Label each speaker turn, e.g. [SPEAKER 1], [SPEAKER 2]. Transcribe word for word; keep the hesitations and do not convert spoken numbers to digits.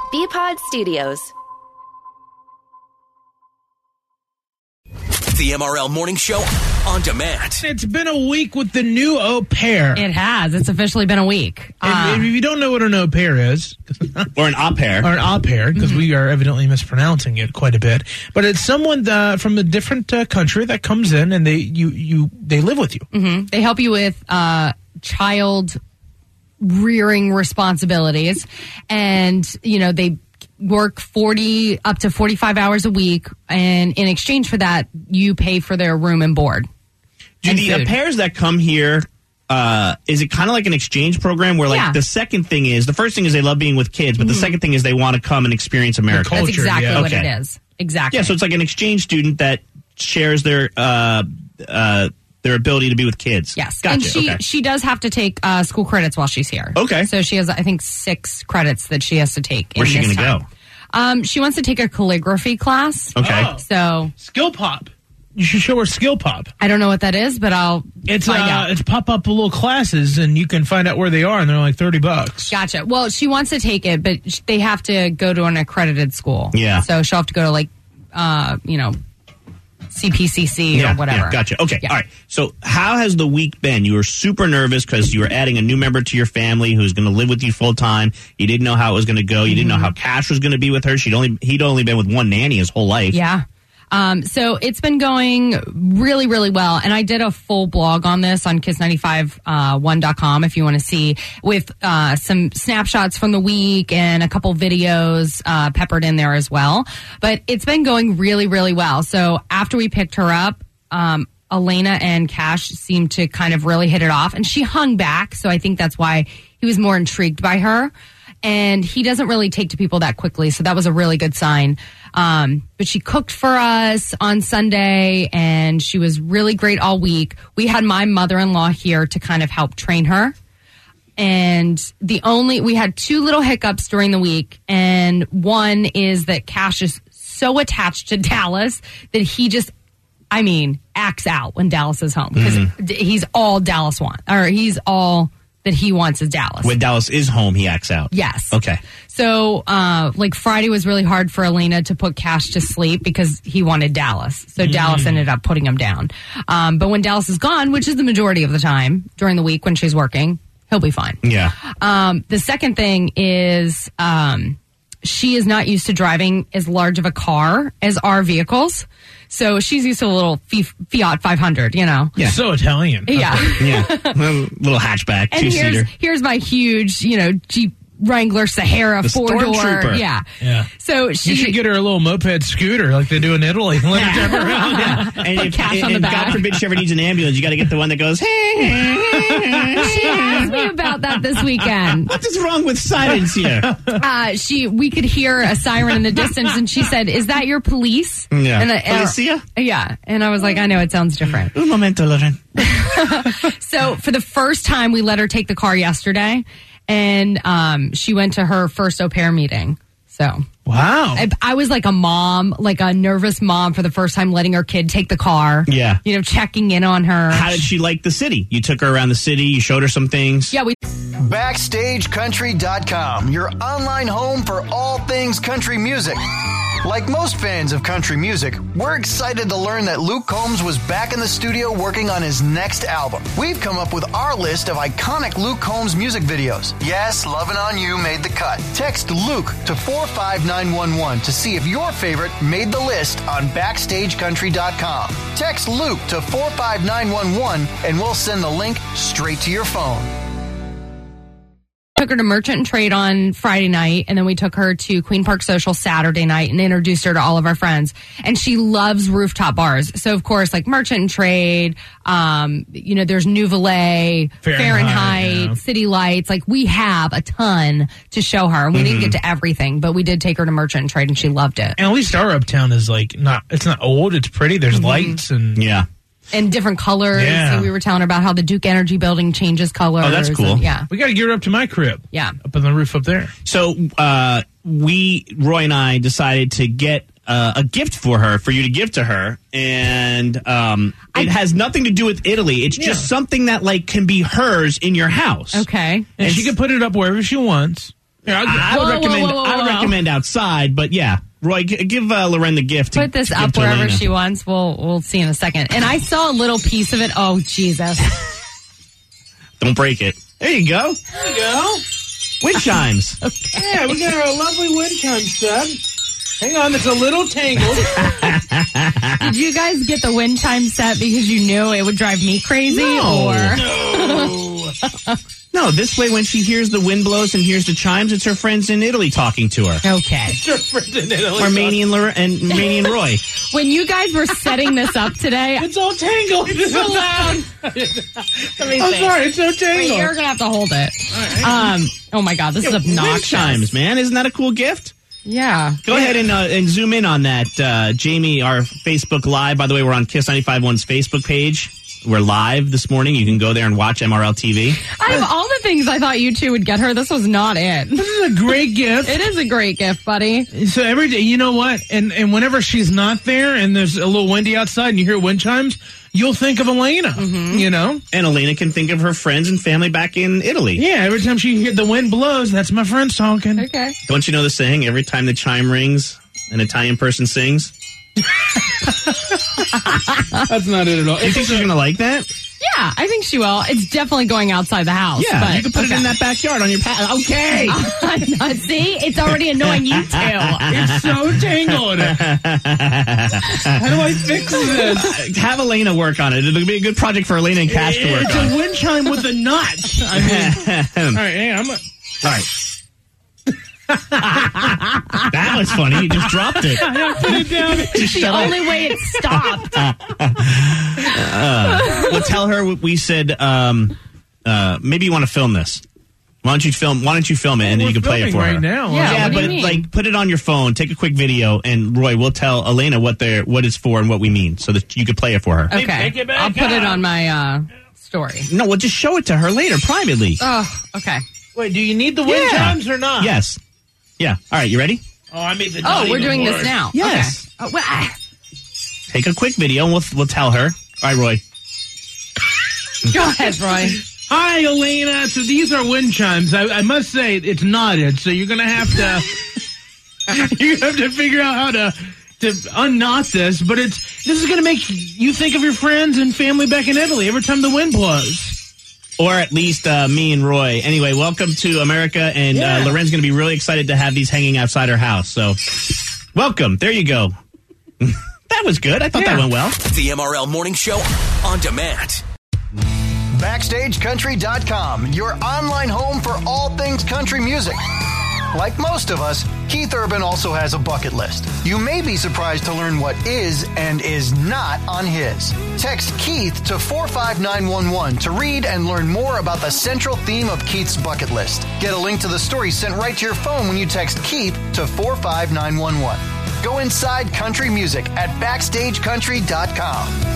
[SPEAKER 1] B-Pod Studios.
[SPEAKER 2] The M R L Morning Show on demand.
[SPEAKER 3] It's been a week with the new au pair.
[SPEAKER 4] It has. It's officially been a week.
[SPEAKER 3] Uh, if you don't know what an au pair is,
[SPEAKER 5] or an au pair,
[SPEAKER 3] or an au pair, because mm-hmm. we are evidently mispronouncing it quite a bit, but it's someone uh, from a different uh, country that comes in and they you you they live with you.
[SPEAKER 4] Mm-hmm. They help you with uh, child rearing responsibilities, and you know they work forty up to forty-five hours a week, and in exchange for that you pay for their room and board.
[SPEAKER 5] Do the au pairs that come here, uh, is it kind of like an exchange program where like
[SPEAKER 4] yeah.
[SPEAKER 5] the second thing is, the first thing is they love being with kids, but mm-hmm. the second thing is they want to come and experience America.
[SPEAKER 3] Culture,
[SPEAKER 4] That's exactly
[SPEAKER 3] yeah.
[SPEAKER 4] what
[SPEAKER 5] okay.
[SPEAKER 4] it is. Exactly.
[SPEAKER 5] Yeah, so it's like an exchange student that shares their uh, uh, their ability to be with kids.
[SPEAKER 4] Yes.
[SPEAKER 5] Gotcha.
[SPEAKER 4] And she,
[SPEAKER 5] okay.
[SPEAKER 4] she does have to take uh, school credits while she's here.
[SPEAKER 5] Okay.
[SPEAKER 4] So she has, I think, six credits that she has to take.
[SPEAKER 5] Where's
[SPEAKER 4] in
[SPEAKER 5] she
[SPEAKER 4] this
[SPEAKER 5] going to
[SPEAKER 4] go? Um, she wants to take a calligraphy class.
[SPEAKER 5] Okay.
[SPEAKER 3] Oh.
[SPEAKER 4] So
[SPEAKER 3] Skill Pop. You should show her Skill Pop.
[SPEAKER 4] I don't know what that is, but I'll
[SPEAKER 3] it's
[SPEAKER 4] find
[SPEAKER 3] uh,
[SPEAKER 4] out.
[SPEAKER 3] It's pop up little classes, and you can find out where they are, and they're like thirty bucks.
[SPEAKER 4] Gotcha. Well, she wants to take it, but sh- they have to go to an accredited school.
[SPEAKER 5] Yeah.
[SPEAKER 4] So she'll have to go to like, uh, you know, C P C C
[SPEAKER 5] yeah,
[SPEAKER 4] or whatever.
[SPEAKER 5] Yeah, gotcha. Okay.
[SPEAKER 4] Yeah.
[SPEAKER 5] All right. So how has the week been? You were super nervous because you were adding a new member to your family who's going to live with you full time. You didn't know how it was going to go. You mm-hmm. didn't know how Cash was going to be with her. She'd only he'd only been with one nanny his whole life.
[SPEAKER 4] Yeah. Um, so it's been going really, really well. And I did a full blog on this on kiss ninety-five one dot com if you want to see, with uh, some snapshots from the week and a couple videos uh, peppered in there as well. But it's been going really, really well. So after we picked her up, um, Elena and Cash seemed to kind of really hit it off. And she hung back. So I think that's why he was more intrigued by her. And he doesn't really take to people that quickly, so that was a really good sign. Um, but she cooked for us on Sunday, and she was really great all week. We had my mother-in-law here to kind of help train her. And the only, we had two little hiccups during the week, and one is that Cash is so attached to Dallas that he just, I mean, acts out when Dallas is home, because mm-hmm. he's all Dallas wants, or he's all that he wants is Dallas.
[SPEAKER 5] When Dallas is home, he acts out.
[SPEAKER 4] Yes.
[SPEAKER 5] Okay.
[SPEAKER 4] So, uh, like Friday was really hard for Elena to put Cash to sleep because he wanted Dallas. So mm. Dallas ended up putting him down. Um, but when Dallas is gone, which is the majority of the time during the week when she's working, he'll be fine.
[SPEAKER 5] Yeah.
[SPEAKER 4] Um, the second thing is, um, she is not used to driving as large of a car as our vehicles. So she's used to a little Fiat five hundred, you know.
[SPEAKER 3] Yeah. So Italian.
[SPEAKER 4] Yeah.
[SPEAKER 5] Yeah. Little hatchback,
[SPEAKER 4] and
[SPEAKER 5] two-seater.
[SPEAKER 4] Here's, here's my huge, you know, Jeep Wrangler Sahara
[SPEAKER 5] the
[SPEAKER 4] four-door. Yeah.
[SPEAKER 3] Yeah.
[SPEAKER 4] So she,
[SPEAKER 3] you should get her a little moped scooter like they do in Italy. Let her drive around.
[SPEAKER 5] Yeah. And
[SPEAKER 4] Put
[SPEAKER 5] if,
[SPEAKER 4] Cash
[SPEAKER 5] and,
[SPEAKER 4] on the
[SPEAKER 5] and
[SPEAKER 4] back.
[SPEAKER 5] God forbid she ever needs an ambulance, you got to get the one that goes, hey, hey, hey.
[SPEAKER 4] She asked me about that this weekend.
[SPEAKER 5] What is wrong with sirens here?
[SPEAKER 4] Uh, she, we could hear a siren in the distance, and she said, "Is that your police?"
[SPEAKER 5] Yeah.
[SPEAKER 4] And I, uh,
[SPEAKER 5] Policia?
[SPEAKER 4] Yeah. And I was like, I know it sounds different.
[SPEAKER 5] Un momento, Lauren.
[SPEAKER 4] So for the first time, we let her take the car yesterday, and um, she went to her first au pair meeting. So
[SPEAKER 3] wow,
[SPEAKER 4] I, I was like a mom, like a nervous mom for the first time, letting her kid take the car.
[SPEAKER 5] Yeah,
[SPEAKER 4] you know, checking in on her.
[SPEAKER 5] How did she like the city? You took her around the city. You showed her some things.
[SPEAKER 4] Yeah, we.
[SPEAKER 6] Backstage Country dot com, your online home for all things country music. Like most fans of country music, we're excited to learn that Luke Combs was back in the studio working on his next album. We've come up with our list of iconic Luke Combs music videos. Yes, Lovin' On You made the cut. Text Luke to four five nine one one to see if your favorite made the list on Backstage Country dot com. Text Luke to four five nine one one and we'll send the link straight to your phone.
[SPEAKER 4] Took her to Merchant and Trade on Friday night, and then we took her to Queen Park Social Saturday night and introduced her to all of our friends. And she loves rooftop bars. So, of course, like Merchant and Trade, um, you know, there's Nouvelet, Fahrenheit, Fahrenheit yeah. City Lights. Like, we have a ton to show her. And we mm-hmm. didn't get to everything, but we did take her to Merchant and Trade, and she loved it.
[SPEAKER 3] And at least our uptown is, like, not, it's not old. It's pretty. There's mm-hmm. lights and...
[SPEAKER 5] Yeah.
[SPEAKER 4] And different colors.
[SPEAKER 3] Yeah.
[SPEAKER 4] So we were telling her about how the Duke Energy building changes colors.
[SPEAKER 5] Oh, that's cool.
[SPEAKER 4] And, yeah.
[SPEAKER 3] We got to get her up to my crib.
[SPEAKER 4] Yeah.
[SPEAKER 3] Up on the roof up there.
[SPEAKER 5] So uh, we, Roy and I, decided to get uh, a gift for her, for you to give to her. And um, it I, has nothing to do with Italy. It's yeah. just something that, like, can be hers in your house.
[SPEAKER 4] Okay.
[SPEAKER 3] And, and she can put it up wherever she wants. Yeah,
[SPEAKER 5] I would
[SPEAKER 4] Whoa, whoa,
[SPEAKER 5] recommend.
[SPEAKER 4] whoa, whoa,
[SPEAKER 5] I would
[SPEAKER 4] whoa.
[SPEAKER 5] recommend outside, but yeah, Roy, g- give uh, Loren the gift. To,
[SPEAKER 4] Put this
[SPEAKER 5] to give
[SPEAKER 4] up
[SPEAKER 5] to
[SPEAKER 4] wherever
[SPEAKER 5] Elena.
[SPEAKER 4] she wants. We'll we'll see in a second. And I saw a little piece of it. Oh Jesus!
[SPEAKER 5] Don't break it. There you go.
[SPEAKER 3] There you go.
[SPEAKER 5] Wind chimes.
[SPEAKER 3] Yeah, we got our lovely wind chime set. Hang on, it's a little tangled.
[SPEAKER 4] Did you guys get the wind chime set because you knew it would drive me crazy,
[SPEAKER 5] No.
[SPEAKER 4] or
[SPEAKER 3] No.
[SPEAKER 5] No, this way when she hears the wind blows and hears the chimes, it's her friends in Italy talking to her.
[SPEAKER 4] okay?
[SPEAKER 5] Or Manny and, Lore- and Manny and Roy.
[SPEAKER 4] When you guys were setting this up today,
[SPEAKER 3] It's all tangled.
[SPEAKER 4] it's so loud.
[SPEAKER 3] I'm sorry, it's so
[SPEAKER 4] Wait,
[SPEAKER 3] tangled.
[SPEAKER 4] you're gonna have to hold it. Um. Oh my God, this is
[SPEAKER 5] Wind
[SPEAKER 4] obnoxious.
[SPEAKER 5] chimes, man. Isn't that a cool gift?
[SPEAKER 4] Yeah.
[SPEAKER 5] Go ahead and uh, and zoom in on that. Uh, Jamie, our Facebook Live. By the way, we're on Kiss ninety-five point one's Facebook page. We're live this morning. You can go there and watch M R L T V.
[SPEAKER 4] I have all the things I thought you two would get her. This was not it.
[SPEAKER 3] This is a great gift.
[SPEAKER 4] It is a great gift, buddy.
[SPEAKER 3] So every day, you know what? And and whenever she's not there and there's a little windy outside and you hear wind chimes, you'll think of Elena, you know?
[SPEAKER 5] And Elena can think of her friends and family back in Italy.
[SPEAKER 3] Yeah, every time she hear the wind blows, that's my friends talking.
[SPEAKER 4] Okay.
[SPEAKER 5] Don't you know the saying, every time the chime rings, an Italian person sings?
[SPEAKER 3] That's not it at all.
[SPEAKER 5] Do you think she's going to like that?
[SPEAKER 4] Yeah, I think she will. It's definitely going outside the house.
[SPEAKER 5] Yeah,
[SPEAKER 4] but,
[SPEAKER 5] you can put it in that backyard on your pad. Okay.
[SPEAKER 4] that. See, it's already annoying you two.
[SPEAKER 3] It's so tangled. How do I fix this?
[SPEAKER 5] Have Elena work on it. It'll be a good project for Elena and Cash to work
[SPEAKER 3] It's
[SPEAKER 5] on.
[SPEAKER 3] a wind chime with a nut. I mean, all right, hey, I'm a,
[SPEAKER 5] All right. That was funny. You just dropped it.
[SPEAKER 3] put it down.
[SPEAKER 5] Just
[SPEAKER 4] The
[SPEAKER 5] shut up.
[SPEAKER 4] only way it stopped.
[SPEAKER 5] Well, tell her what we said. Um, uh, maybe you want to film this. Why don't you film? Why don't you film it and then you can play it for
[SPEAKER 3] right
[SPEAKER 5] her?
[SPEAKER 3] now.
[SPEAKER 4] Yeah.
[SPEAKER 5] Yeah,
[SPEAKER 4] what do you
[SPEAKER 5] but
[SPEAKER 4] mean?
[SPEAKER 5] like, put it on your phone. Take a quick video, and Roy, we'll tell Elena what they're what it's for and what we mean, so that you can play it for her.
[SPEAKER 4] Okay.
[SPEAKER 3] take it back
[SPEAKER 4] I'll put it
[SPEAKER 3] out.
[SPEAKER 4] on my uh, story.
[SPEAKER 5] No, we'll just show it to her later, privately.
[SPEAKER 4] Oh, okay.
[SPEAKER 3] Wait, do you need the wind
[SPEAKER 5] Yeah.
[SPEAKER 3] chimes or not?
[SPEAKER 5] Yes. Yeah. All right. You ready?
[SPEAKER 3] Oh, I made the
[SPEAKER 4] Oh,
[SPEAKER 3] not
[SPEAKER 4] we're
[SPEAKER 3] even
[SPEAKER 4] doing
[SPEAKER 3] worse.
[SPEAKER 4] this now.
[SPEAKER 5] Yes.
[SPEAKER 4] Okay. Oh, well, ah,
[SPEAKER 5] Take a quick video, and we'll we'll tell her. All right, Roy.
[SPEAKER 4] go ahead, Roy.
[SPEAKER 3] Hi, Elena. So these are wind chimes. I, I must say it's knotted, so you're gonna have to you're gonna have to figure out how to to unknot this. But it's this is gonna make you think of your friends and family back in Italy every time the wind blows.
[SPEAKER 5] Or at least uh, me and Roy. Anyway, welcome to America, and
[SPEAKER 3] Yeah.
[SPEAKER 5] uh, Loren's going to be really excited to have these hanging outside her house. So, welcome. There you go. That was good. I thought
[SPEAKER 3] Yeah.
[SPEAKER 5] that went well.
[SPEAKER 2] The M R L Morning Show on demand.
[SPEAKER 6] Backstage Country dot com, your online home for all things country music. Like most of us, Keith Urban also has a bucket list. You may be surprised to learn what is and is not on his. Text Keith to four five nine one one to read and learn more about the central theme of Keith's bucket list. Get a link to the story sent right to your phone when you text Keith to four five nine one one. Go inside country music at Backstage Country dot com.